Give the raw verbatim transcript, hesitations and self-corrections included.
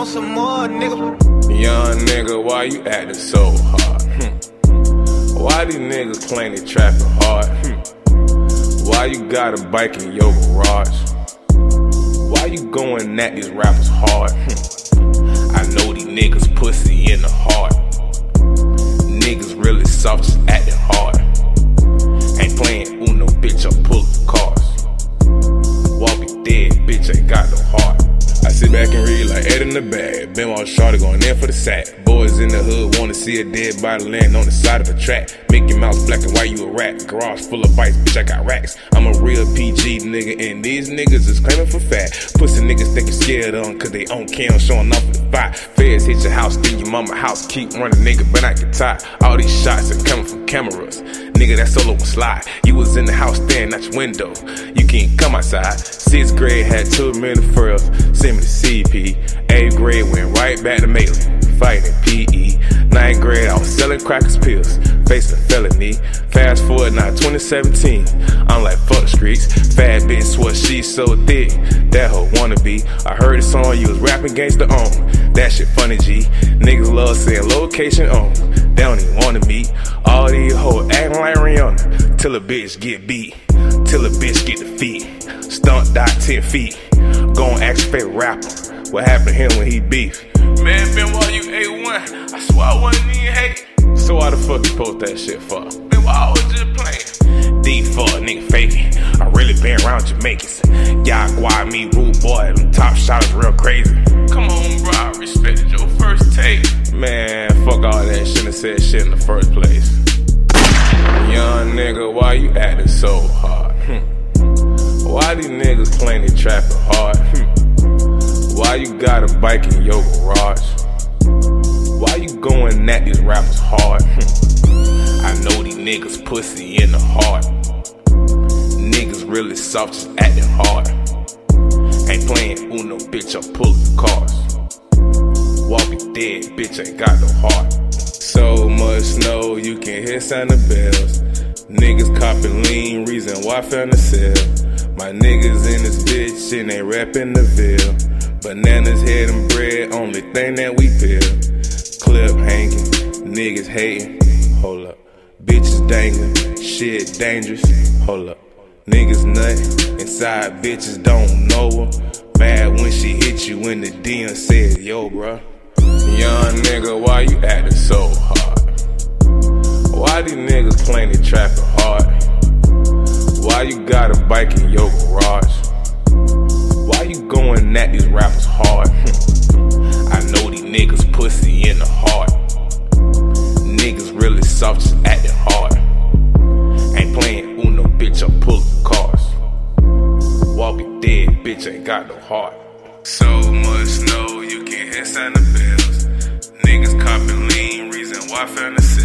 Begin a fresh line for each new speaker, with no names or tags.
want some more, nigga.
Young nigga, why you acting so hard? Hmm. Why these niggas claim they trapping hard? Hmm. Why you got a bike in your garage? Why you going at these rappers hard? Hmm. I know these niggas pussy in the heart. Niggas really soft, just acting hard. Ain't playing Uno, bitch, I'm pulling cars. Walking dead, bitch, ain't got no heart. I sit back and read like Ed in the bag. Been all shorty going in for the sack. Boys in the hood wanna see a dead body laying on the side of the track. Mickey Mouse black and white, you a rat. Garage full of bikes, bitch, I got racks. I'm a real P G nigga, and these niggas is claiming for fat. Pussy niggas think you're scared of them, cause they on cam showing off for the fight. Feds hit your house, then your mama house. Keep running, nigga, but I get tired. All these shots are coming from cameras. Nigga, that solo was slide. You was in the house staring out your window. You can't come outside. Sixth grade had too many frills. Send me to C P. Eighth grade went right back to Maitland. Fighting P E. Ninth grade, I was selling crackers pills. Facing a felony. Fast forward now, twenty seventeen. I'm like, fuck the streets. Fat bitch swore she's so thick. That hoe wannabe. I heard a song you was rapping gangsta on. That shit funny, G. Niggas love saying location on. They don't even wanna meet. All these hoes acting like Rihanna. Till a bitch get beat. Till a bitch get defeat. Stunt dot ten feet. Gon' ask your favorite rapper. What happened to him when he beef? Man, Ben, while you A one, I swear I wasn't even hate. So why the fuck you post that shit for? Man, why I was just playing? D fuck nigga faking. I really been around Jamaicans. Y'all guai me, rude boy. Them top shotters real crazy. Come on, bro, I respected your first take. Man, fuck all that. Shouldn't have said shit in the first place. Young nigga, why you acting so hard? Hmm. Why these niggas claim they trapping hard? Hmm. Why you got a bike in your garage? Why you going at these rappers hard? Hmm. I know these niggas pussy in the heart. Niggas really soft, just acting hard. Ain't playing Uno, bitch, I'm pulling cars. Walking dead, bitch, ain't got no heart. So much snow, you can hear sound the bells. Niggas copping lean, reason why found the cell. My niggas in this bitch and they rapping the Ville. Bananas, head and bread, only thing that we peel. Clip hanging, niggas hating, hold up. Bitches dangling, shit dangerous, hold up. Niggas nut, inside bitches don't know her. Bad when she hit you in the D M said, yo, bruh. Young nigga, why you acting so hard? Why these niggas claim they trapping hard? Why you got a bike in your garage? Why you going at these rappers hard? I know these niggas pussy in the heart. Niggas really soft, just acting hard. Ain't playing Uno, bitch, I'm pulling cars. Walking dead, bitch, ain't got no heart. So much snow, you can hear sound the bells. Niggas copping lean, reason why found the